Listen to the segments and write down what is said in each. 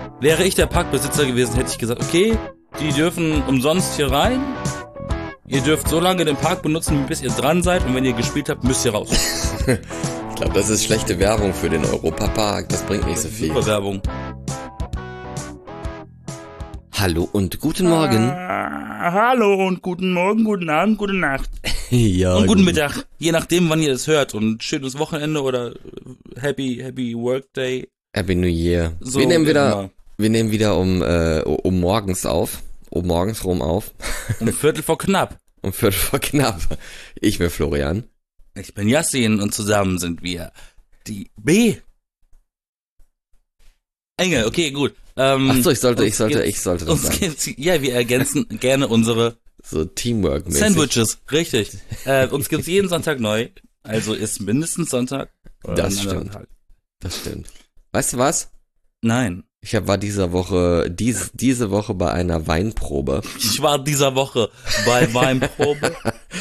Wäre ich der Parkbesitzer gewesen, hätte ich gesagt, okay, die dürfen umsonst hier rein. Ihr dürft so lange den Park benutzen, bis ihr dran seid. Und wenn ihr gespielt habt, müsst ihr raus. Ich glaube, das ist schlechte Werbung für den Europapark. Das bringt nicht so viel. Super Werbung. Hallo und guten Morgen. Hallo und guten Morgen, guten Abend, gute Nacht. Ja, und guten Mittag. Je nachdem, wann ihr das hört. Und schönes Wochenende oder Happy Workday. Happy New Year. So, wir nehmen wieder um morgens auf. Um morgens rum auf. Um Viertel vor knapp. Um Viertel vor knapp. Ich bin Florian. Ich bin Yassin und zusammen sind wir die B. Engel, okay, gut. Ach so, ich sollte das sagen. Ja, wir ergänzen gerne unsere so Teamwork-mäßig. Sandwiches, richtig. Uns gibt's jeden Sonntag neu, also ist mindestens Sonntag. Das stimmt. Tag. Das stimmt. Weißt du was? Nein. Ich war diese Woche bei einer Weinprobe. Ich war dieser Woche bei Weinprobe.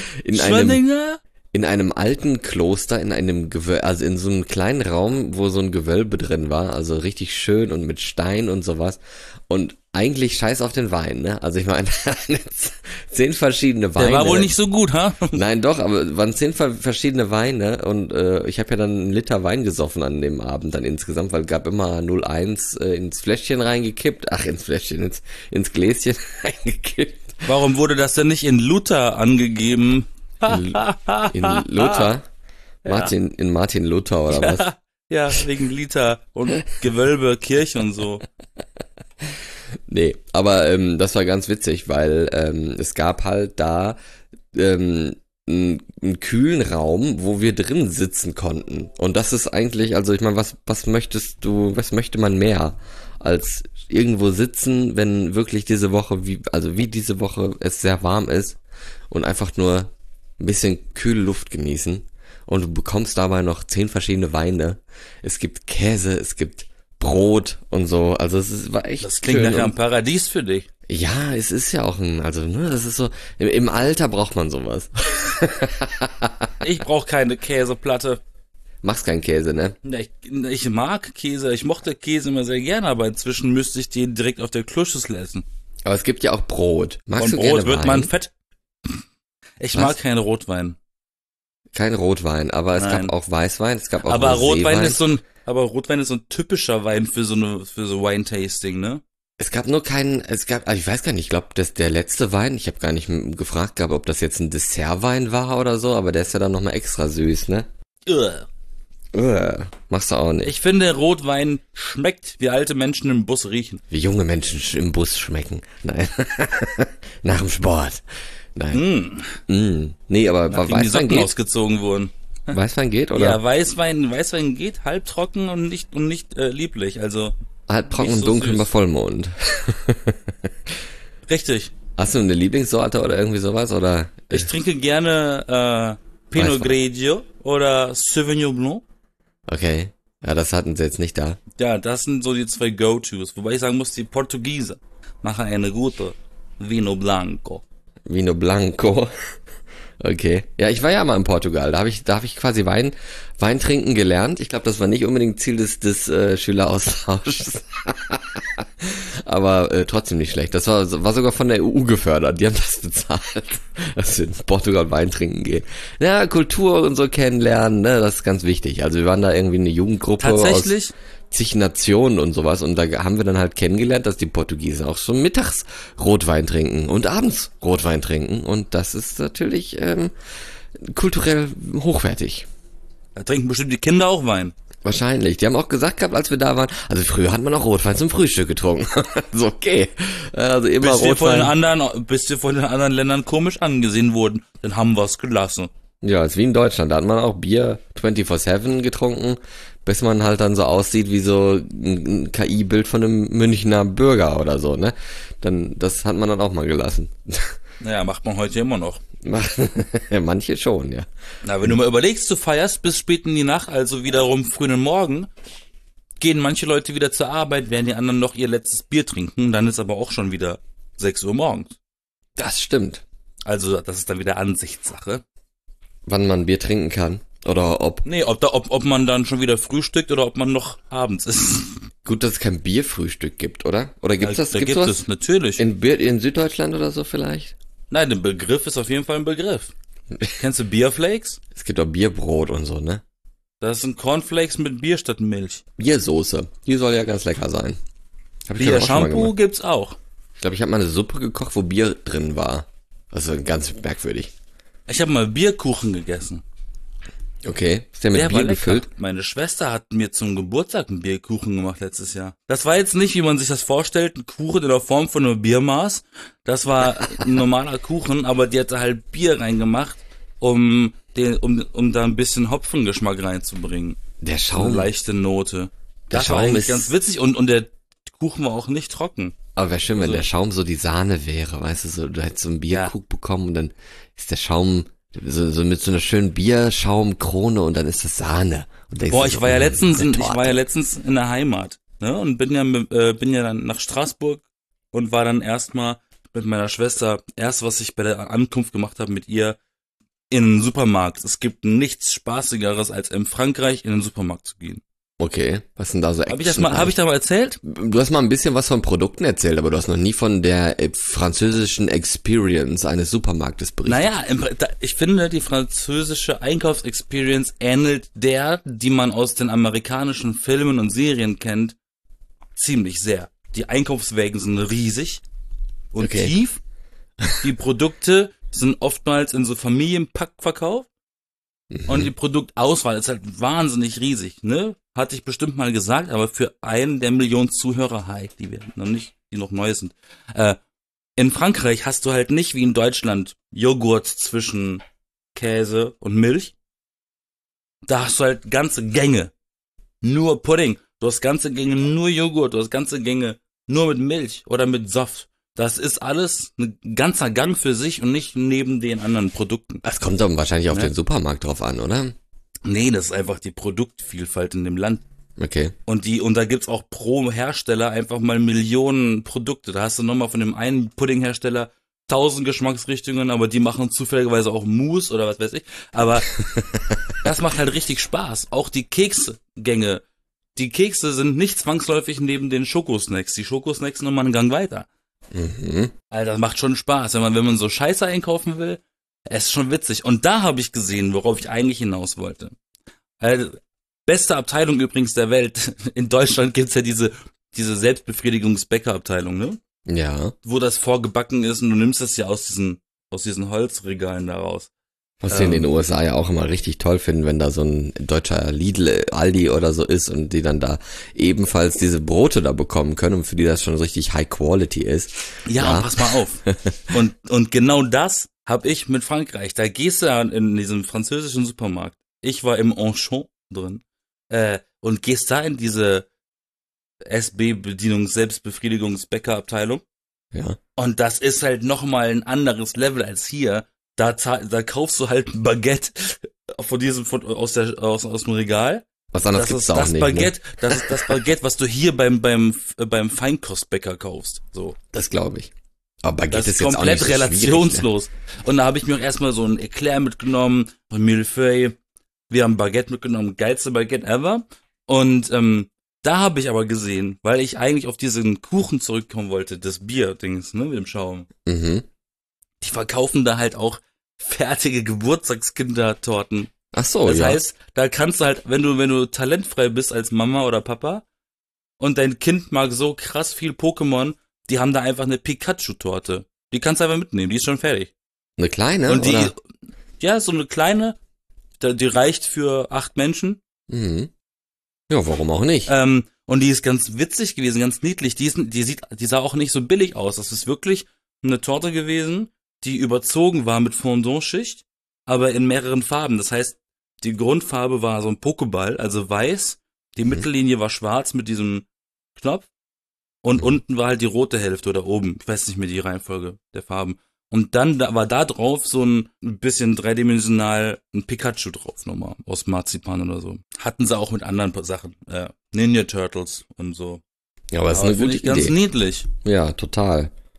In einem alten Kloster, in einem Gewölbe, also in so einem kleinen Raum, wo so ein Gewölbe drin war, also richtig schön und mit Stein und sowas. Und eigentlich scheiß auf den Wein, ne? Also ich meine, 10 verschiedene Weine. Der war wohl nicht so gut, ha? Nein, doch, aber es waren 10 verschiedene Weine und ich habe ja dann 1 Liter Wein gesoffen an dem Abend dann insgesamt, weil es gab immer 0,1 ins Fläschchen reingekippt, ins Gläschen reingekippt. Warum wurde das denn nicht in Luther angegeben? In Luther? In Martin Luther oder was? Ja, wegen Liter und Gewölbe, Kirche und so. Nee, aber das war ganz witzig, weil es gab halt da einen kühlen Raum, wo wir drin sitzen konnten. Und das ist eigentlich, also ich meine, was möchte man mehr als irgendwo sitzen, wenn wirklich diese Woche, wie diese Woche es sehr warm ist und einfach nur ein bisschen kühle Luft genießen und du bekommst dabei noch 10 verschiedene Weine. Es gibt Käse, es gibt Brot und so, also war echt. Das klingt nachher ein Paradies für dich. Ja, es ist ja auch das ist so, im Alter braucht man sowas. Ich brauche keine Käseplatte. Machst keinen Käse, ne? Ich mag Käse, ich mochte Käse immer sehr gerne, aber inzwischen müsste ich den direkt auf der Kluschüssel essen. Aber es gibt ja auch Brot. Magst du gerne Brot wird Wein? man fett. Ich mag keinen Rotwein. Kein Rotwein, aber es gab auch Weißwein, es gab auch aber Roséwein. Rotwein ist so ein typischer Wein für so Wine-Tasting, ne? Es gab nur ich weiß gar nicht, ich glaube, der letzte Wein, ich habe gar nicht gefragt gehabt, ob das jetzt ein Dessertwein war oder so, aber der ist ja dann nochmal extra süß, ne? Machst du auch nicht. Ich finde, Rotwein schmeckt, wie alte Menschen im Bus riechen. Wie junge Menschen im Bus schmecken. Nein. Nach dem Sport. Nein. Nee, aber Weißwein die Socken ausgezogen wurden. Weißwein geht, oder? Ja, Weißwein geht, halbtrocken und nicht lieblich, also. Halbtrocken und dunkel bei Vollmond. Richtig. Hast du eine Lieblingssorte oder irgendwie sowas, oder? Ich trinke gerne Pinot Grigio oder Sauvignon Blanc. Okay. Ja, das hatten sie jetzt nicht da. Ja, das sind so die 2 Go-Tos. Wobei ich sagen muss, die Portugiesen machen eine gute Vino Blanco. Vino Blanco. Okay. Ja, ich war ja mal in Portugal. Da habe ich quasi Wein trinken gelernt. Ich glaube, das war nicht unbedingt Ziel des Schüleraustauschs. Aber trotzdem nicht schlecht. Das war sogar von der EU gefördert. Die haben das bezahlt, dass wir in Portugal Wein trinken gehen. Ja, Kultur und so kennenlernen, ne, das ist ganz wichtig. Also wir waren da irgendwie eine Jugendgruppe Tatsächlich? Aus zig Nationen und sowas. Und da haben wir dann halt kennengelernt, dass die Portugiesen auch schon mittags Rotwein trinken und abends Rotwein trinken. Und das ist natürlich kulturell hochwertig. Da trinken bestimmt die Kinder auch Wein. Wahrscheinlich. Die haben auch gesagt gehabt, als wir da waren, also früher hat man auch Rotwein zum Frühstück getrunken. So, okay. Also immer Rotwein. Bis wir von den anderen Ländern komisch angesehen wurden, dann haben wir es gelassen. Ja, ist wie in Deutschland. Da hat man auch Bier 24/7 getrunken, bis man halt dann so aussieht wie so ein KI-Bild von einem Münchner Bürger oder so, ne? Das hat man dann auch mal gelassen. Naja, macht man heute immer noch. Manche schon, ja. Na, wenn du mal überlegst, du feierst bis spät in die Nacht, also wiederum frühen Morgen, gehen manche Leute wieder zur Arbeit, während die anderen noch ihr letztes Bier trinken, dann ist aber auch schon wieder 6 Uhr morgens. Das stimmt. Also, das ist dann wieder Ansichtssache. Wann man Bier trinken kann. Oder ob. Nee, ob man dann schon wieder frühstückt oder ob man noch abends ist. Gut, dass es kein Bierfrühstück gibt, oder? Oder gibt's das? Da Gibt's gibt was? es natürlich. In Süddeutschland oder so vielleicht? Nein, der Begriff ist auf jeden Fall ein Begriff. Kennst du Bierflakes? Es gibt auch Bierbrot und so, ne? Das sind Cornflakes mit Bier statt Milch. Biersoße. Die soll ja ganz lecker sein. Hab ich auch schon mal Bier-Shampoo gemacht. gibt's auch. Ich glaube, ich habe mal eine Suppe gekocht, wo Bier drin war. Also ganz merkwürdig. Ich habe mal Bierkuchen gegessen. Okay. Ist der mit Der Bier war lecker. gefüllt? Meine Schwester hat mir zum Geburtstag einen Bierkuchen gemacht letztes Jahr. Das war jetzt nicht, wie man sich das vorstellt, ein Kuchen in der Form von einem Biermaß. Das war ein normaler Kuchen, aber die hat da halt Bier reingemacht, um da ein bisschen Hopfengeschmack reinzubringen. Der Eine Schaum. leichte Note. Der Das war Schaum eigentlich ist- ganz witzig und der Kuchen war auch nicht trocken. Aber wäre schön, wenn Also- der Schaum so die Sahne wäre, weißt du, so, du hättest so einen Bierkrug bekommen und dann ist der Schaum so mit so einer schönen Bierschaumkrone und dann ist das Sahne. Und denkst Boah, du ich so, war ja das letztens, ist eine ich war ja Torte. letztens in der Heimat, ne, und bin ja dann nach Straßburg und war dann erstmal mit meiner Schwester, was ich bei der Ankunft gemacht habe mit ihr, in den Supermarkt. Es gibt nichts Spaßigeres, als in Frankreich in den Supermarkt zu gehen. Okay, was sind da so Hab ich da mal erzählt? Du hast mal ein bisschen was von Produkten erzählt, aber du hast noch nie von der französischen Experience eines Supermarktes berichtet. Naja, ich finde, die französische Einkaufsexperience ähnelt die man aus den amerikanischen Filmen und Serien kennt, ziemlich sehr. Die Einkaufswägen sind riesig und Okay. tief. Die Produkte sind oftmals in so Familienpack verkauft. Und die Produktauswahl ist halt wahnsinnig riesig, ne? Hatte ich bestimmt mal gesagt, aber für einen der Millionen Zuhörer, die noch neu sind. In Frankreich hast du halt nicht wie in Deutschland Joghurt zwischen Käse und Milch. Da hast du halt ganze Gänge. Nur Pudding. Du hast ganze Gänge nur Joghurt. Du hast ganze Gänge nur mit Milch oder mit Saft. Das ist alles ein ganzer Gang für sich und nicht neben den anderen Produkten. Das kommt doch wahrscheinlich auf Ja. den Supermarkt drauf an, oder? Nee, das ist einfach die Produktvielfalt in dem Land. Okay. Und da gibt's auch pro Hersteller einfach mal Millionen Produkte. Da hast du nochmal von dem einen Puddinghersteller 1000 Geschmacksrichtungen, aber die machen zufälligerweise auch Mousse oder was weiß ich. Aber das macht halt richtig Spaß. Auch die Keksgänge. Die Kekse sind nicht zwangsläufig neben den Schokosnacks. Die Schokosnacks sind nochmal einen Gang weiter. Mhm. Alter, das macht schon Spaß. Wenn man so Scheiße einkaufen will, es ist schon witzig. Und da habe ich gesehen, worauf ich eigentlich hinaus wollte. Beste Abteilung übrigens der Welt. In Deutschland gibt's ja diese Selbstbefriedigungs-Bäckerabteilung, ne? Ja. Wo das vorgebacken ist und du nimmst das ja aus diesen Holzregalen da raus. Was wir in den USA ja auch immer richtig toll finden, wenn da so ein deutscher Lidl, Aldi oder so ist und die dann da ebenfalls diese Brote da bekommen können und für die das schon richtig High Quality ist. Ja, pass mal auf. Und genau das habe ich mit Frankreich. Da gehst du in diesem französischen Supermarkt. Ich war im Auchan drin und gehst da in diese Selbstbefriedigungs-Bäckerabteilung. Ja. Und das ist halt nochmal ein anderes Level als hier. Da kaufst du halt ein Baguette aus dem Regal. Was anderes Das gibt's ist da auch das nicht. Baguette, Ne? das ist das Baguette, was du hier beim Feinkostbäcker kaufst. So. Das glaube ich. Aber Baguette Das ist ist jetzt auch komplett nicht so schwierig, relationslos. Und da habe ich mir auch erstmal so ein Eclair mitgenommen, ein Millefeuille. Wir haben Baguette mitgenommen, geilste Baguette ever. Und da habe ich aber gesehen, weil ich eigentlich auf diesen Kuchen zurückkommen wollte, das Bier-Dings, ne, mit dem Schaum. Ne? Mhm. Die verkaufen da halt auch fertige Geburtstagskindertorten. Ach so, Das ja. heißt, da kannst du halt, wenn du talentfrei bist als Mama oder Papa und dein Kind mag so krass viel Pokémon, die haben da einfach eine Pikachu-Torte. Die kannst du einfach mitnehmen, die ist schon fertig. Eine kleine, Und oder? ja, so eine kleine, die reicht für 8 Menschen. Mhm. Ja, warum auch nicht? Und die ist ganz witzig gewesen, ganz niedlich. Die sah auch nicht so billig aus. Das ist wirklich eine Torte gewesen, die überzogen war mit Fondant-Schicht, aber in mehreren Farben. Das heißt, die Grundfarbe war so ein Pokéball, also weiß. Die Mittellinie war schwarz mit diesem Knopf. Und unten war halt die rote Hälfte oder oben. Ich weiß nicht mehr die Reihenfolge der Farben. Und dann war da drauf so ein bisschen dreidimensional ein Pikachu drauf nochmal, aus Marzipan oder so. Hatten sie auch mit anderen Sachen. Ninja Turtles und so. Ja, aber das ist eine finde gute ich ganz Idee. niedlich. Ja, total.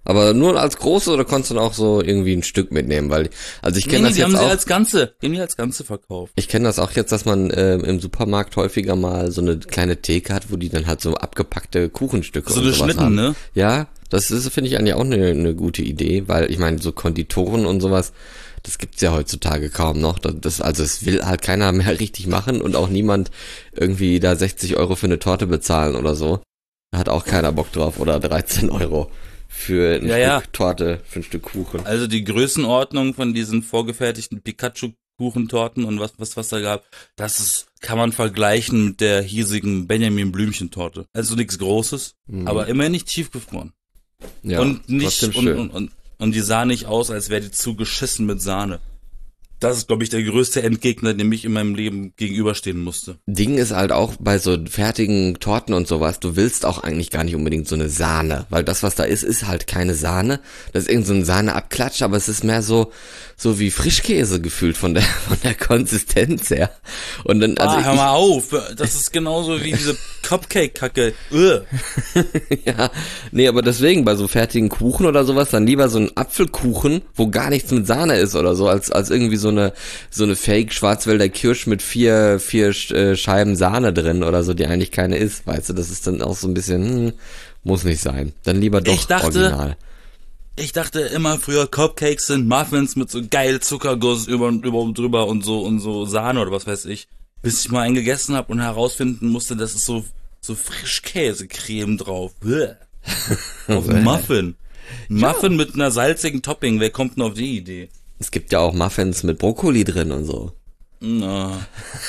Aber nur als große oder konntest du dann auch so irgendwie ein Stück mitnehmen? Weil, also ich kenne das die jetzt haben auch. sie als Ganze, die haben die als Ganze verkauft. Ich kenne das auch jetzt, dass man im Supermarkt häufiger mal so eine kleine Theke hat, wo die dann halt so abgepackte Kuchenstücke So und eine sowas Schnitten, haben. ne? Ja, das ist, finde ich eigentlich auch eine gute Idee, weil ich meine, so Konditoren und sowas, das gibt's ja heutzutage kaum noch. Also es will halt keiner mehr richtig machen und auch niemand irgendwie da 60 Euro für eine Torte bezahlen oder so. Da hat auch keiner Bock drauf oder 13 Euro für ein Stück Torte, für ein Stück Kuchen. Also die Größenordnung von diesen vorgefertigten Pikachu-Kuchentorten und was da gab, kann man vergleichen mit der hiesigen Benjamin-Blümchen-Torte. Also nichts Großes, aber immerhin nicht tiefgefroren. Ja, Und nicht, trotzdem schön. und die sah nicht aus, als wäre die zugeschissen mit Sahne. Das ist, glaube ich, der größte Endgegner, dem ich in meinem Leben gegenüberstehen musste. Ding ist halt auch bei so fertigen Torten und sowas, du willst auch eigentlich gar nicht unbedingt so eine Sahne, weil das, was da ist halt keine Sahne. Das ist irgend so ein Sahneabklatsch, aber es ist mehr so wie Frischkäse gefühlt von der Konsistenz her. Und dann, also hör mal auf, das ist genauso wie diese Cupcake-Kacke. Ja, nee, aber deswegen bei so fertigen Kuchen oder sowas dann lieber so ein Apfelkuchen, wo gar nichts mit Sahne ist oder so, als irgendwie so eine Fake Schwarzwälder Kirsch mit vier Scheiben Sahne drin oder so, die eigentlich keine ist, weißt du, das ist dann auch so ein bisschen, muss nicht sein. Dann lieber doch original. Ich dachte immer früher, Cupcakes sind Muffins mit so geil Zuckerguss über und drüber und so Sahne oder was weiß ich. Bis ich mal einen gegessen habe und herausfinden musste, dass es so Frischkäsecreme drauf. Auf einen Muffin. Muffin mit einer salzigen Topping. Wer kommt denn auf die Idee? Es gibt ja auch Muffins mit Brokkoli drin und so. Na.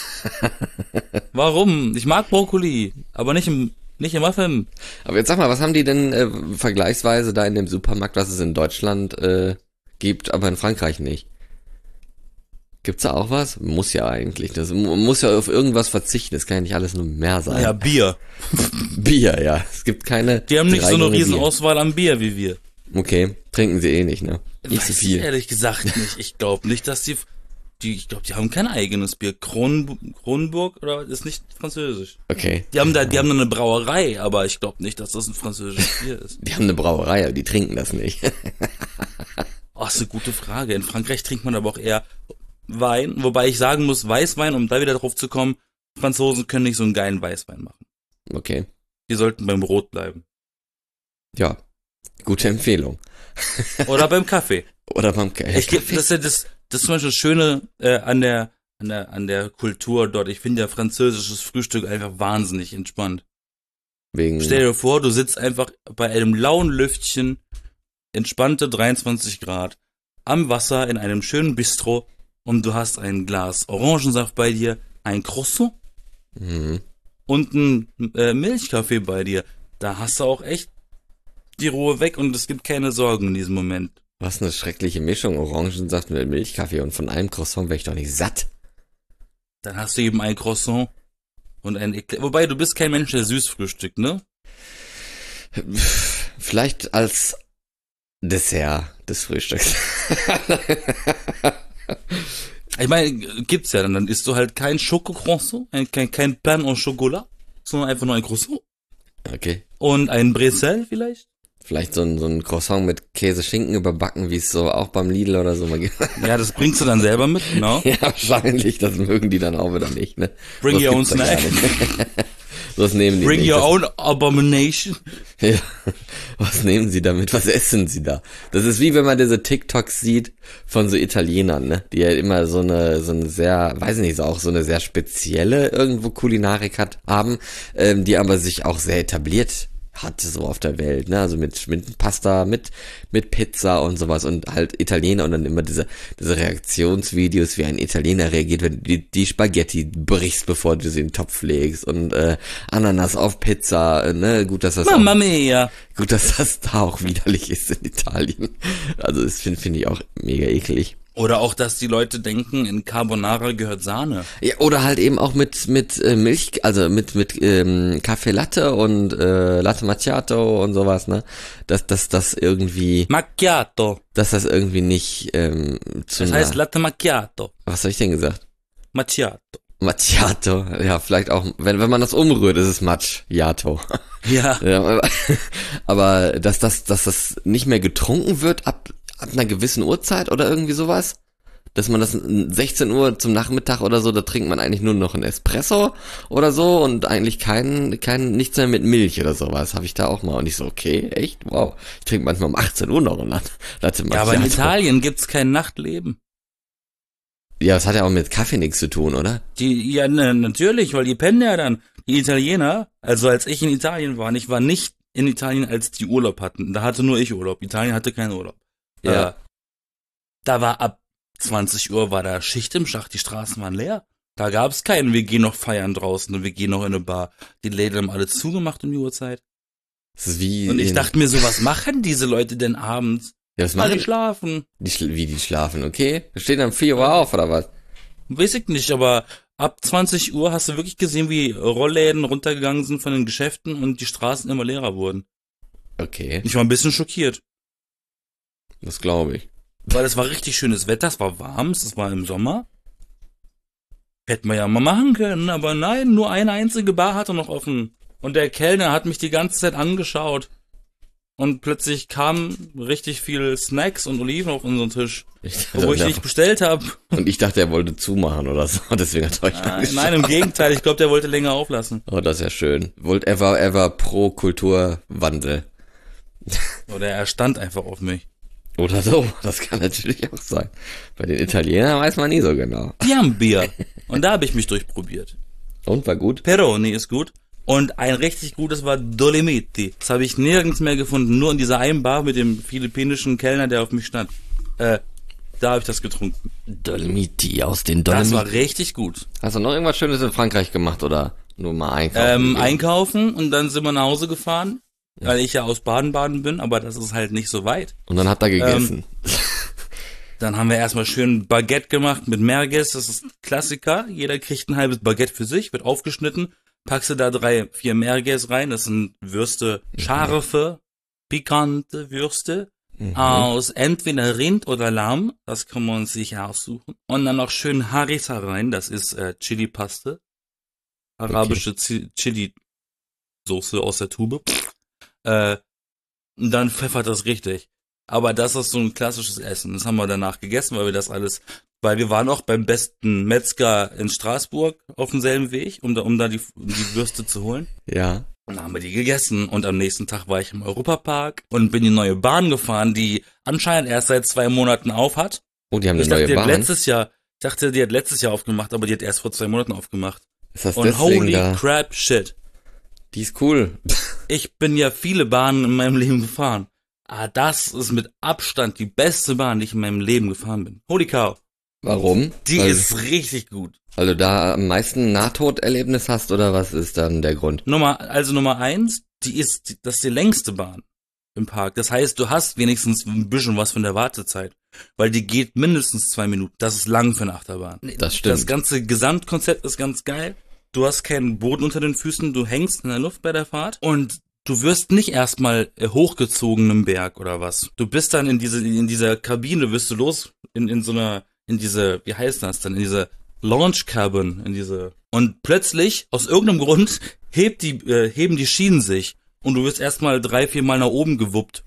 Warum? Ich mag Brokkoli, aber nicht im Muffin. Aber jetzt sag mal, was haben die denn vergleichsweise da in dem Supermarkt, was es in Deutschland gibt, aber in Frankreich nicht? Gibt's da auch was? Muss ja eigentlich. Das muss ja auf irgendwas verzichten. Das kann ja nicht alles nur mehr sein. Ja, Bier. Bier, ja. Es gibt keine. Die haben nicht so eine riesen Auswahl an Bier wie wir. Okay, trinken sie eh nicht, ne? Nicht so viel. Ich ehrlich gesagt nicht. Ich glaube nicht, dass die haben kein eigenes Bier. Kronenburg oder ist nicht französisch. Okay. Die haben da eine Brauerei, aber ich glaube nicht, dass das ein französisches Bier ist. Die haben eine Brauerei, aber die trinken das nicht. Oh, ist eine gute Frage. In Frankreich trinkt man aber auch eher Wein, wobei ich sagen muss, Weißwein, um da wieder drauf zu kommen, Franzosen können nicht so einen geilen Weißwein machen. Okay. Die sollten beim Rot bleiben. Ja, gute Empfehlung. Oder beim Kaffee. Oder beim Kaffee. Das ist zum Beispiel das Schöne an der Kultur dort. Ich finde ja französisches Frühstück einfach wahnsinnig entspannt. Stell dir vor, du sitzt einfach bei einem lauen Lüftchen, entspannte 23 Grad, am Wasser in einem schönen Bistro und du hast ein Glas Orangensaft bei dir, ein Croissant und ein Milchkaffee bei dir. Da hast du auch echt die Ruhe weg und es gibt keine Sorgen in diesem Moment. Was eine schreckliche Mischung, Orangensaft mit Milchkaffee und von einem Croissant wäre ich doch nicht satt. Dann hast du eben ein Croissant und ein Eclair. Wobei, du bist kein Mensch, der süß frühstückt, ne? Vielleicht als Dessert des Frühstücks. Ich meine, gibt's ja dann isst du halt kein Schokocroissant, kein Pain au Chocolat, sondern einfach nur ein Croissant. Okay. Und ein Bretzel vielleicht? Vielleicht so ein Croissant mit Käse-Schinken überbacken, wie es so auch beim Lidl oder so mal gibt. Ja, das bringst du dann selber mit, genau. Ja, wahrscheinlich, das mögen die dann auch wieder nicht, ne? Bring your own snack. Was nehmen die? Bring your own abomination. Ja, was nehmen sie damit? Was essen sie da? Das ist wie wenn man diese TikToks sieht von so Italienern, ne? Die ja immer so eine sehr, weiß nicht, auch so eine sehr spezielle irgendwo Kulinarik haben, die aber sich auch sehr etabliert hat so auf der Welt, ne, also mit Pasta, mit Pizza und sowas und halt Italiener und dann immer diese Reaktionsvideos, wie ein Italiener reagiert, wenn du die Spaghetti brichst, bevor du sie in den Topf legst und Ananas auf Pizza, ne, gut, dass das Mamma mia. Gut, dass das da auch widerlich ist in Italien. Also das finde ich auch mega eklig. Oder auch, dass die Leute denken, in Carbonara gehört Sahne. Ja, oder halt eben auch mit Milch, also mit Kaffee Latte und Latte Macchiato und sowas, ne? Dass das irgendwie Macchiato. Dass das irgendwie nicht Das heißt Latte Macchiato. Was habe ich denn gesagt? Macchiato. Macchiato. Ja, vielleicht auch, wenn man das umrührt, ist es Macchiato. Ja. Ja, aber dass das nicht mehr getrunken wird ab einer gewissen Uhrzeit oder irgendwie sowas? Dass man das 16 Uhr zum Nachmittag oder so, da trinkt man eigentlich nur noch einen Espresso oder so und eigentlich nichts mehr mit Milch oder sowas. Habe ich da auch mal. Und ich so, okay, echt? Wow. Ich trinke manchmal um 18 Uhr noch eine Latte Macchiato. Ja, aber in Italien gibt's kein Nachtleben. Ja, das hat ja auch mit Kaffee nichts zu tun, oder? Ja, natürlich, weil die pennen ja dann. Die Italiener, also als ich in Italien war, und ich war nicht in Italien, als die Urlaub hatten. Da hatte nur ich Urlaub. Italien hatte keinen Urlaub. Ja. Da war ab 20 Uhr war da Schicht im Schacht, die Straßen waren leer. Da gab's keinen, wir gehen noch feiern draußen und wir gehen noch in eine Bar. Die Läden haben alle zugemacht um die Uhrzeit. Das ist wie Und ich dachte mir so, was machen diese Leute denn abends? ja, was Weil machen die schlafen. wie die schlafen, okay? Wir stehen dann 4 Uhr auf, oder was? Weiß ich nicht, aber ab 20 Uhr hast du wirklich gesehen, wie Rollläden runtergegangen sind von den Geschäften und die Straßen immer leerer wurden. Okay, Ich war ein bisschen schockiert, das glaube ich. weil es war richtig schönes Wetter, es war warm, es war im Sommer. Hätten wir ja mal machen können, aber nein, nur eine einzige Bar hatte noch offen. Und der Kellner hat mich die ganze Zeit angeschaut. Und plötzlich kamen richtig viel Snacks und Oliven auf unseren Tisch, wo ich nicht bestellt habe. Und ich dachte, er wollte zumachen oder so, deswegen hat er euch angeschaut. Nein, im Gegenteil, ich glaube, der wollte länger auflassen. Oh, das ist ja schön. Er war pro Kulturwandel. Oder er stand einfach auf mich. Oder so, das kann natürlich auch sein. Bei den Italienern weiß man nie so genau. Die haben Bier. Und da habe ich mich durchprobiert. Und, war gut? Peroni ist gut. Und ein richtig gutes war Dolomiti. Das habe ich nirgends mehr gefunden. Nur in dieser einen Bar mit dem philippinischen Kellner, der auf mich stand. Da habe ich das getrunken. Dolomiti, aus den Das Dolomiti. war richtig gut. Hast du noch irgendwas Schönes in Frankreich gemacht oder nur mal einkaufen? Einkaufen und dann sind wir nach Hause gefahren. Weil ich ja aus Baden-Baden bin, aber das ist halt nicht so weit. Und dann habt ihr gegessen. Dann haben wir erstmal schön Baguette gemacht mit Merguez. Das ist ein Klassiker. Jeder kriegt ein halbes Baguette für sich, wird aufgeschnitten. Packst du da 3, 4 Merguez rein. Das sind Würste, scharfe, pikante Würste. Aus entweder Rind oder Lamm. Das kann man sich aussuchen. Und dann noch schön Harissa rein. Das ist Chili-Paste. Arabische Chili-Soße aus der Tube. Und dann pfeffert das richtig. Aber das ist so ein klassisches Essen. Das haben wir danach gegessen, weil wir waren auch beim besten Metzger in Straßburg auf demselben Weg, um da die Würste zu holen. Ja. Und dann haben wir die gegessen und am nächsten Tag war ich im Europapark und bin die neue Bahn gefahren, die anscheinend erst seit 2 Monaten auf hat. Oh, die haben Ich eine neue dachte, Bahn. ich dachte, die hat letztes Jahr aufgemacht, aber die hat erst vor 2 Monaten aufgemacht. Ist das Und deswegen holy da? crap shit. Die ist cool. Ich bin ja viele Bahnen in meinem Leben gefahren. Ah, das ist mit Abstand die beste Bahn, die ich in meinem Leben gefahren bin. Holy cow. Warum? Die Weil- ist richtig gut. Weil du da am meisten Nahtoderlebnis hast oder was ist dann der Grund? Nummer 1, das ist die längste Bahn im Park. Das heißt, du hast wenigstens ein bisschen was von der Wartezeit. Weil die geht mindestens 2 Minuten. Das ist lang für eine Achterbahn. Das stimmt. Das ganze Gesamtkonzept ist ganz geil. Du hast keinen Boden unter den Füßen, du hängst in der Luft bei der Fahrt und du wirst nicht erstmal hochgezogen im Berg oder was. Du bist dann in dieser Kabine, wirst du los in diese, wie heißt das dann, in diese Launch Cabin, und plötzlich, aus irgendeinem Grund, heben die Schienen sich und du wirst erstmal 3, 4 Mal nach oben gewuppt,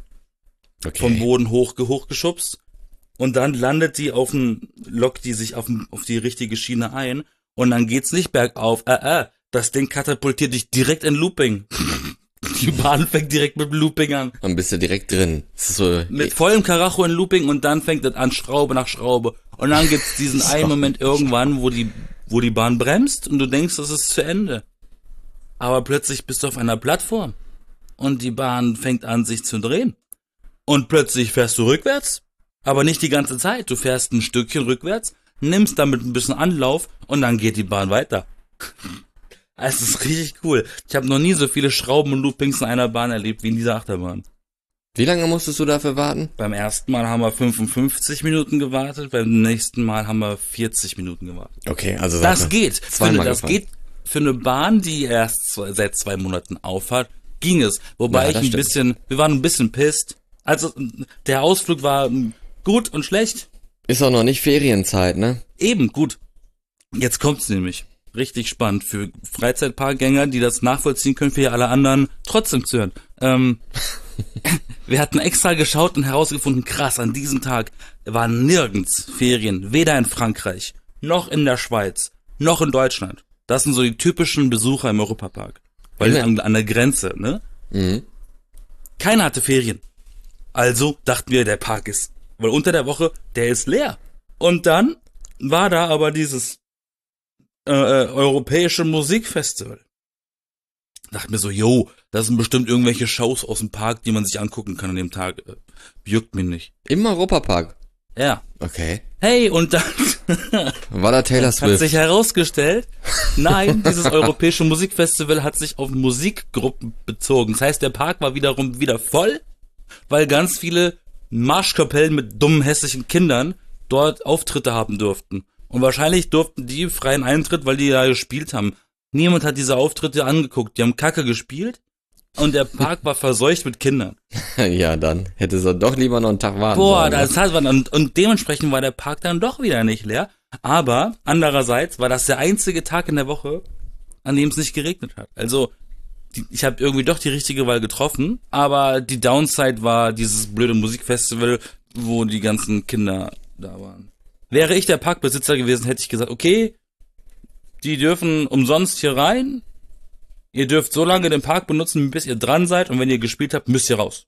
vom Boden hochgeschubst und dann lockt die sich auf die richtige Schiene ein und dann geht's nicht bergauf, das Ding katapultiert dich direkt in Looping. Die Bahn fängt direkt mit Looping an. Dann bist du direkt drin. Das ist so, Mit vollem Karacho in Looping und dann fängt das an, Schraube nach Schraube. Und dann gibt's diesen einen Moment irgendwann, wo die Bahn bremst und du denkst, das ist zu Ende. Aber plötzlich bist du auf einer Plattform und die Bahn fängt an, sich zu drehen. Und plötzlich fährst du rückwärts, aber nicht die ganze Zeit. Du fährst ein Stückchen rückwärts, nimmst damit ein bisschen Anlauf und dann geht die Bahn weiter. Es ist richtig cool. Ich habe noch nie so viele Schrauben und Loopings in einer Bahn erlebt wie in dieser Achterbahn. wie lange musstest du dafür warten? Beim ersten Mal haben wir 55 Minuten gewartet, beim nächsten Mal haben wir 40 Minuten gewartet. Okay, also Das geht. zweimal gefahren. Geht für eine Bahn, die erst seit 2 Monaten aufhat, ging es. Wobei Ja, das stimmt. wir waren ein bisschen pisst. Also der Ausflug war gut und schlecht. Ist auch noch nicht Ferienzeit, ne? Eben gut. Jetzt kommt's nämlich. Richtig spannend für Freizeitparkgänger, die das nachvollziehen können, für alle anderen trotzdem zu hören. Wir hatten extra geschaut und herausgefunden, krass, an diesem Tag waren nirgends Ferien, weder in Frankreich, noch in der Schweiz, noch in Deutschland. Das sind so die typischen Besucher im Europapark. Weil an der Grenze, ne? Mhm. Keiner hatte Ferien. Also dachten wir, der Park ist, weil unter der Woche, der ist leer. Und dann war da aber dieses europäische Musikfestival. Dachte mir so, yo, das sind bestimmt irgendwelche Shows aus dem Park, die man sich angucken kann an dem Tag. Juckt mich nicht. Im Europapark? Ja. Okay. Hey, und dann War da Taylor hat Swift? sich herausgestellt, nein, dieses europäische Musikfestival hat sich auf Musikgruppen bezogen. Das heißt, der Park war wiederum wieder voll, weil ganz viele Marschkapellen mit dummen, hässlichen Kindern dort Auftritte haben durften. Und wahrscheinlich durften die freien Eintritt, weil die da gespielt haben. Niemand hat diese Auftritte angeguckt. Die haben Kacke gespielt und der Park war verseucht mit Kindern. Ja, dann hätte sie doch lieber noch einen Tag warten Boah, sollen. das hat man, und dementsprechend war der Park dann doch wieder nicht leer. Aber andererseits war das der einzige Tag in der Woche, an dem es nicht geregnet hat. Also ich habe irgendwie doch die richtige Wahl getroffen, aber die Downside war dieses blöde Musikfestival, wo die ganzen Kinder da waren. Wäre ich der Parkbesitzer gewesen, hätte ich gesagt, okay, die dürfen umsonst hier rein, ihr dürft so lange den Park benutzen, bis ihr dran seid, und wenn ihr gespielt habt, müsst ihr raus.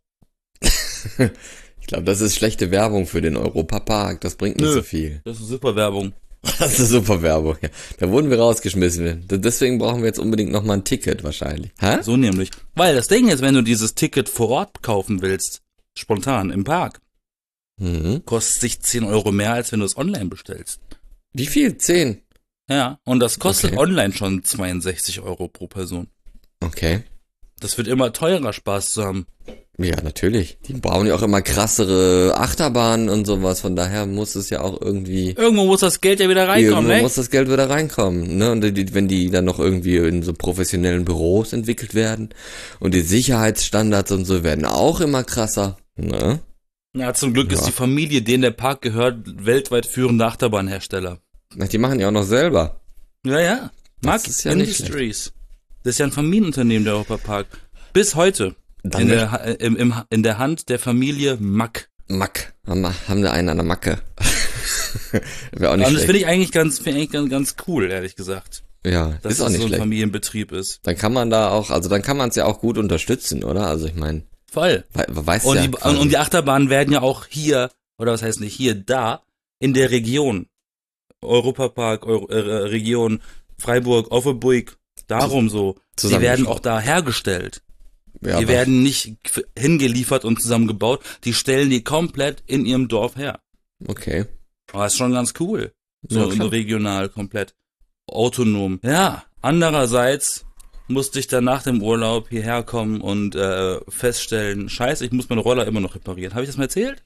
Ich glaube, das ist schlechte Werbung für den Europapark. Das bringt nicht so viel. Das ist super Werbung. Das ist super Werbung. Ja. Da wurden wir rausgeschmissen. Deswegen brauchen wir jetzt unbedingt nochmal ein Ticket wahrscheinlich. Hä? So nämlich. Weil das Ding ist, wenn du dieses Ticket vor Ort kaufen willst, spontan im Park, kostet sich 10 Euro mehr, als wenn du es online bestellst. Wie viel? 10? Ja, und das kostet Okay. online schon 62 Euro pro Person. Okay. Das wird immer teurer, Spaß zu haben. Ja, natürlich. Die brauchen ja auch immer krassere Achterbahnen und sowas. Von daher muss es ja auch irgendwie... Irgendwo muss das Geld ja wieder reinkommen, Irgendwo ne? muss das Geld wieder reinkommen, ne? Und wenn die dann noch irgendwie in so professionellen Büros entwickelt werden und die Sicherheitsstandards und so werden auch immer krasser, ne? Ja, zum Glück Ja. ist die Familie, denen der Park gehört, weltweit führende Achterbahnhersteller. Na, die machen ja auch noch selber. Ja, ja. Das Mack ist ja nicht Industries. Das ist ja ein Familienunternehmen, der Europapark. Bis heute. Dann In der Hand der Familie Mack. Mack. Haben wir einen an der Macke. Wäre auch nicht Und das schlecht. finde ich eigentlich ganz cool, ehrlich gesagt. Ja, Dass ist auch das nicht so ein schlecht. Familienbetrieb ist. Dann kann man da auch, also dann kann man es ja auch gut unterstützen, oder? Also ich meine, Voll. weiß Und, ja. und die Achterbahnen werden ja auch hier, oder was heißt nicht hier, da, in der Region. Europapark, Region Freiburg, Offenburg, darum so. Die werden auch da hergestellt. ja, Die werden nicht hingeliefert und zusammengebaut. Die stellen die komplett in ihrem Dorf her. okay. Aber ist schon ganz cool. So, Ja, klar. regional, komplett autonom. Ja, andererseits musste ich dann nach dem Urlaub hierher kommen und feststellen, scheiße, ich muss meinen Roller immer noch reparieren. Habe ich das mal erzählt?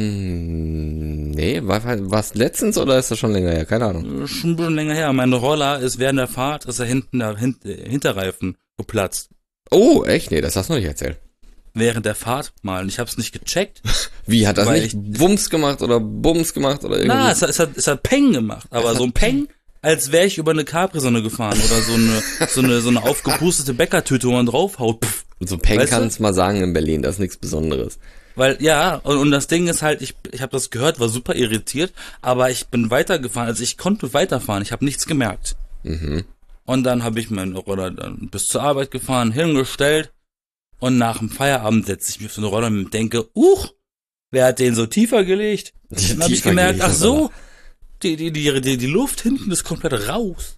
Nee, war's letztens oder ist das schon länger her? Keine Ahnung. Schon ein bisschen länger her. Mein Roller ist während der Fahrt, ist er hinten der Hinterreifen geplatzt. Oh, echt? Nee, das hast du noch nicht erzählt. Während der Fahrt mal. Und ich habe es nicht gecheckt. Wie, hat das Weil nicht Wumms gemacht oder Bums gemacht oder irgendwie? Na, es hat Peng gemacht. Aber so ein Peng, als wäre ich über eine Capri-Sonne gefahren. Oder so eine aufgepustete Bäckertüte, wo man draufhaut. Pff. So ein Peng Weißt du? kannst mal sagen in Berlin, das ist nichts Besonderes. Weil, ja, und das Ding ist halt, ich habe das gehört, war super irritiert, aber ich bin weitergefahren, also ich konnte weiterfahren, ich habe nichts gemerkt. Und dann habe ich meinen Roller dann bis zur Arbeit gefahren, hingestellt, und nach dem Feierabend setze ich mich auf den Roller und denke, wer hat den so tiefer gelegt? Dann habe ich Tiefer gemerkt, gelegt, ach so, die Luft hinten ist komplett raus.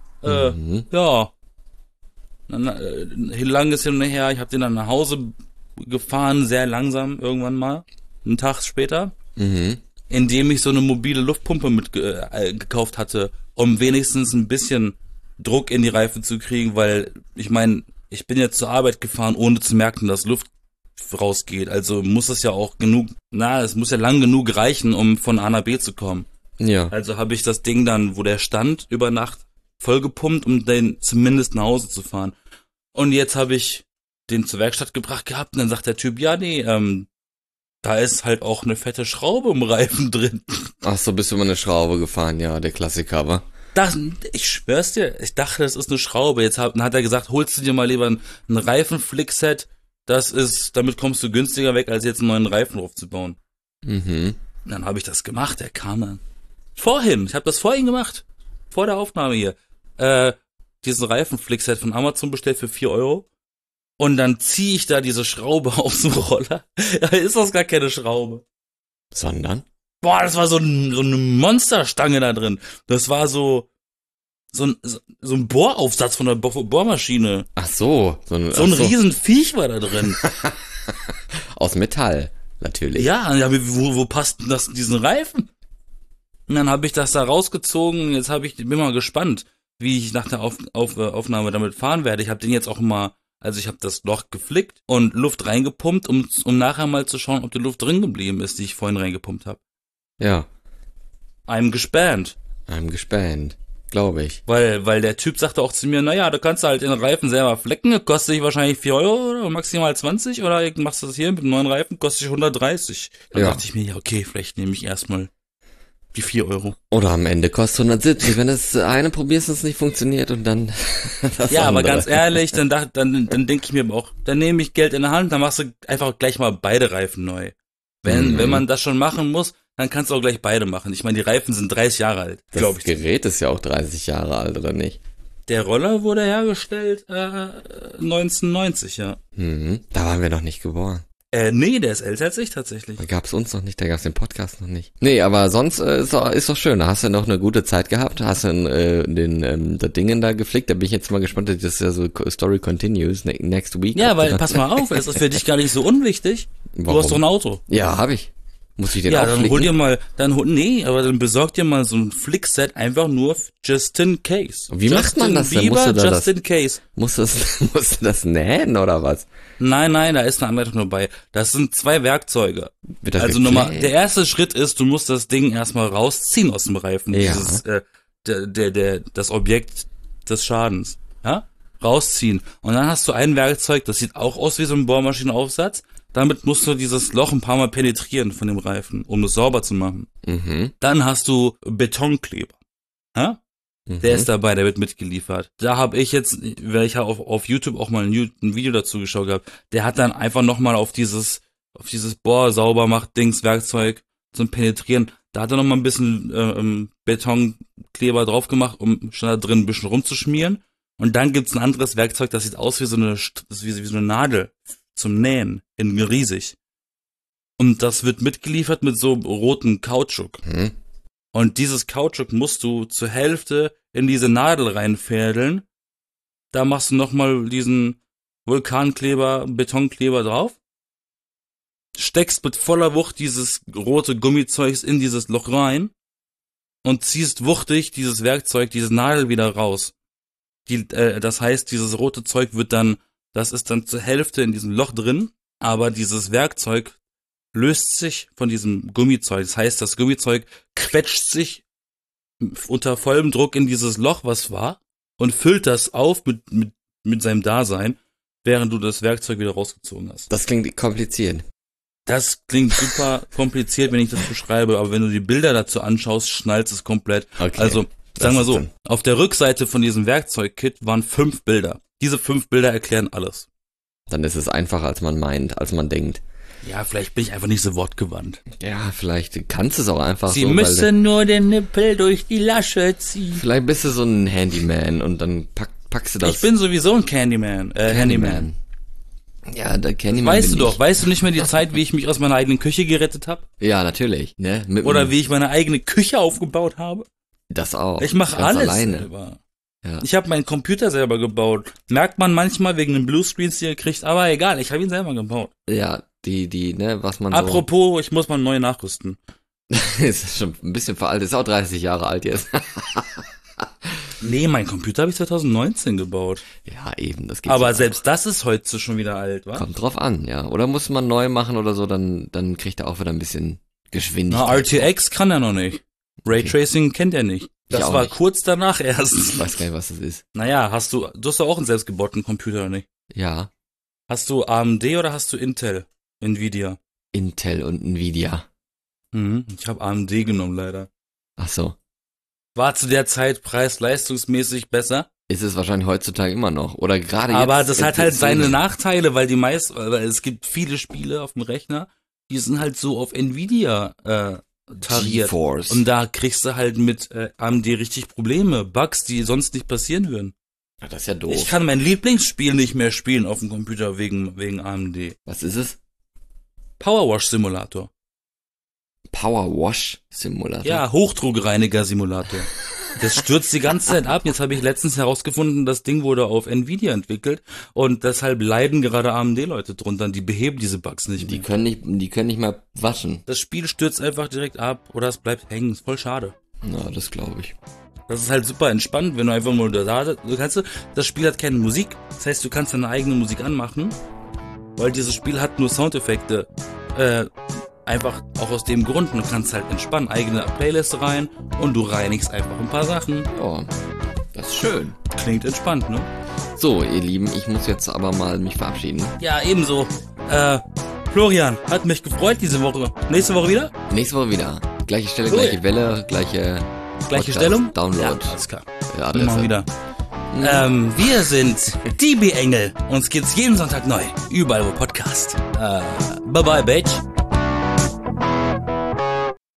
Ja. Dann lang ist hin und her, ich habe den dann nach Hause gefahren, sehr langsam irgendwann mal, einen Tag später, indem ich so eine mobile Luftpumpe gekauft hatte, um wenigstens ein bisschen Druck in die Reifen zu kriegen, weil ich meine, ich bin jetzt zur Arbeit gefahren, ohne zu merken, dass Luft rausgeht, also muss es ja auch es muss ja lang genug reichen, um von A nach B zu kommen. Ja. Also habe ich das Ding dann, wo der stand, über Nacht vollgepumpt, um den zumindest nach Hause zu fahren. Und jetzt habe ich den zur Werkstatt gebracht gehabt und dann sagt der Typ, ja nee, da ist halt auch eine fette Schraube im Reifen drin. Ach so, bist du mal eine Schraube gefahren, ja, der Klassiker, wa? ich schwör's dir, ich dachte, das ist eine Schraube. Dann hat er gesagt, holst du dir mal lieber ein Reifenflickset. Damit kommst du günstiger weg, als jetzt einen neuen Reifen aufzubauen. Mhm. Und dann habe ich das gemacht, der kam dann. Ich habe das vorhin gemacht. Vor der Aufnahme hier. Diesen Reifenflickset von Amazon bestellt für 4 Euro. Und dann ziehe ich da diese Schraube aus dem Roller. Da ist das gar keine Schraube. Sondern? Boah, das war so eine Monsterstange da drin. Das war so ein Bohraufsatz von der Bohrmaschine. Ach so. So ein Riesenviech war da drin. Aus Metall, natürlich. Ja, wo passt denn das in diesen Reifen? Und dann habe ich das da rausgezogen. Jetzt bin mal gespannt, wie ich nach der Aufnahme damit fahren werde. Ich habe den jetzt auch mal, also ich habe das Loch geflickt und Luft reingepumpt, um nachher mal zu schauen, ob die Luft drin geblieben ist, die ich vorhin reingepumpt habe. Ja. I'm gespannt, glaube ich. Weil der Typ sagte auch zu mir, naja, du kannst halt den Reifen selber flecken, kostet dich wahrscheinlich 4 Euro oder maximal 20 oder machst du das hier mit dem neuen Reifen, kostet dich 130. Dann dachte ich mir, ja okay, vielleicht nehme ich erstmal die 4 Euro. Oder am Ende kostet 170, wenn das eine probierst und es nicht funktioniert und dann das Ja, andere. aber ganz ehrlich, dann denke ich mir auch, dann nehme ich Geld in der Hand, dann machst du einfach gleich mal beide Reifen neu. Wenn man das schon machen muss, dann kannst du auch gleich beide machen. Ich meine, die Reifen sind 30 Jahre alt, glaube ich. Das Gerät ist ja auch 30 Jahre alt, oder nicht? Der Roller wurde hergestellt 1990, ja. Da waren wir noch nicht geboren. Nee, der ist älter als ich tatsächlich. Da gab's uns noch nicht, da gab's den Podcast noch nicht. Nee, aber sonst ist doch schön. Da hast du noch eine gute Zeit gehabt, hast du das Dingen da geflickt. Da bin ich jetzt mal gespannt, das ist ja so Story continues next week. Ja, weil, pass mal auf, es ist für dich gar nicht so unwichtig. Warum? Du hast doch ein Auto. Ja, hab ich. Muss ich den Ja, auch dann flicken? dann besorg dir mal so ein Flickset einfach nur just in case. Und wie macht man das denn? Bieber, just in case. Musst du das nähen oder was? Nein, da ist eine Anleitung dabei. Das sind 2 Werkzeuge. Wird das Also geklebt? der erste Schritt ist, du musst das Ding erstmal rausziehen aus dem Reifen. Ja. Das Objekt des Schadens. Ja? Rausziehen. Und dann hast du ein Werkzeug, das sieht auch aus wie so ein Bohrmaschinenaufsatz. Damit musst du dieses Loch ein paar Mal penetrieren von dem Reifen, um es sauber zu machen. Dann hast du Betonkleber. Ja? Der ist dabei, der wird mitgeliefert. Da habe ich jetzt, weil ich auf YouTube auch mal ein Video dazu geschaut gehabt, der hat dann einfach nochmal auf dieses Bohr-Saubermacht-Dings Werkzeug zum Penetrieren, da hat er nochmal ein bisschen Betonkleber drauf gemacht, um schon da drin ein bisschen rumzuschmieren. Und dann gibt's ein anderes Werkzeug, das sieht aus wie so eine Nadel zum Nähen, in riesig. Und das wird mitgeliefert mit so rotem Kautschuk. Und dieses Kautschuk musst du zur Hälfte in diese Nadel reinfädeln. Da machst du nochmal diesen Vulkankleber, Betonkleber drauf. Steckst mit voller Wucht dieses rote Gummizeugs in dieses Loch rein. Und ziehst wuchtig dieses Werkzeug, diese Nadel wieder raus. Das heißt, dieses rote Zeug das ist dann zur Hälfte in diesem Loch drin, aber dieses Werkzeug löst sich von diesem Gummizeug. Das heißt, das Gummizeug quetscht sich unter vollem Druck in dieses Loch, was war, und füllt das auf mit seinem Dasein, während du das Werkzeug wieder rausgezogen hast. Das klingt kompliziert. Das klingt super kompliziert, wenn ich das beschreibe, aber wenn du die Bilder dazu anschaust, schnallst es komplett. Okay. Also, sagen wir so, auf der Rückseite von diesem Werkzeugkit waren 5 Bilder. Diese 5 Bilder erklären alles. Dann ist es einfacher, als man meint, als man denkt. Ja, vielleicht bin ich einfach nicht so wortgewandt. Ja, vielleicht kannst du es auch einfach Sie so. müssen nur den Nippel durch die Lasche ziehen. Vielleicht bist du so ein Handyman und dann packst du das. Ich bin sowieso ein Handyman. Ja, der Candyman. Weißt du doch, weißt du nicht mehr die Zeit, wie ich mich aus meiner eigenen Küche gerettet habe? Ja, natürlich. Ne? Oder wie ich meine eigene Küche aufgebaut habe? Das auch. Ich mache alles alleine. selber. Ja. Ich habe meinen Computer selber gebaut. Merkt man manchmal wegen den Bluescreens, die er kriegt, aber egal, ich habe ihn selber gebaut. Ja, was man Apropos, ich muss mal neu nachrüsten. ist schon ein bisschen veraltet, ist auch 30 Jahre alt jetzt. Nee, mein Computer habe ich 2019 gebaut. Ja, eben, das geht. Aber selbst das ist heute schon wieder alt, wa? Kommt drauf an, ja. Oder muss man neu machen oder so, dann kriegt er auch wieder ein bisschen Geschwindigkeit. Na, RTX kann er noch nicht. Raytracing kennt er nicht. Das war nicht. Kurz danach erst. Ich weiß gar nicht, was das ist. Naja, du hast doch auch einen selbstgebauten Computer, oder nicht? Ja. Hast du AMD oder hast du Intel? Nvidia? Intel und Nvidia. Ich habe AMD genommen, leider. Ach so. War zu der Zeit preis-leistungsmäßig besser. Ist es wahrscheinlich heutzutage immer noch. Oder gerade jetzt. Aber das hat halt seine Nachteile, weil weil es gibt viele Spiele auf dem Rechner, die sind halt so auf Nvidia tariert. GeForce. Und da kriegst du halt mit AMD richtig Probleme, Bugs, die sonst nicht passieren würden. Ja, das ist ja doof. Ich kann mein Lieblingsspiel nicht mehr spielen auf dem Computer wegen AMD. Was ist es? Powerwash Simulator. Powerwash Simulator? Ja, Hochdruckreiniger Simulator. Das stürzt die ganze Zeit ab. Jetzt habe ich letztens herausgefunden, das Ding wurde auf Nvidia entwickelt und deshalb leiden gerade AMD-Leute drunter. Die beheben diese Bugs nicht mehr. Die können nicht mal waschen. Das Spiel stürzt einfach direkt ab oder es bleibt hängen. Ist voll schade. Na, das glaube ich. Das ist halt super entspannt, wenn du einfach nur das Spiel hat keine Musik. Das heißt, du kannst deine eigene Musik anmachen, weil dieses Spiel hat nur Soundeffekte. Einfach auch aus dem Grund, du kannst halt entspannen, eigene Playlist rein und du reinigst einfach ein paar Sachen. Ja, das ist schön. Klingt entspannt, ne? So, ihr Lieben, ich muss jetzt aber mal mich verabschieden. Ja, ebenso. Florian, hat mich gefreut diese Woche. Nächste Woche wieder? Nächste Woche wieder. Gleiche Stelle, Cool. gleiche Welle, gleiche Stellung? Download. Ja, alles klar. Adresse. Mal wieder. Wir sind die B-Engel. Uns gibt's jeden Sonntag neu. Überall wo Podcast. Bye bye, Bitch.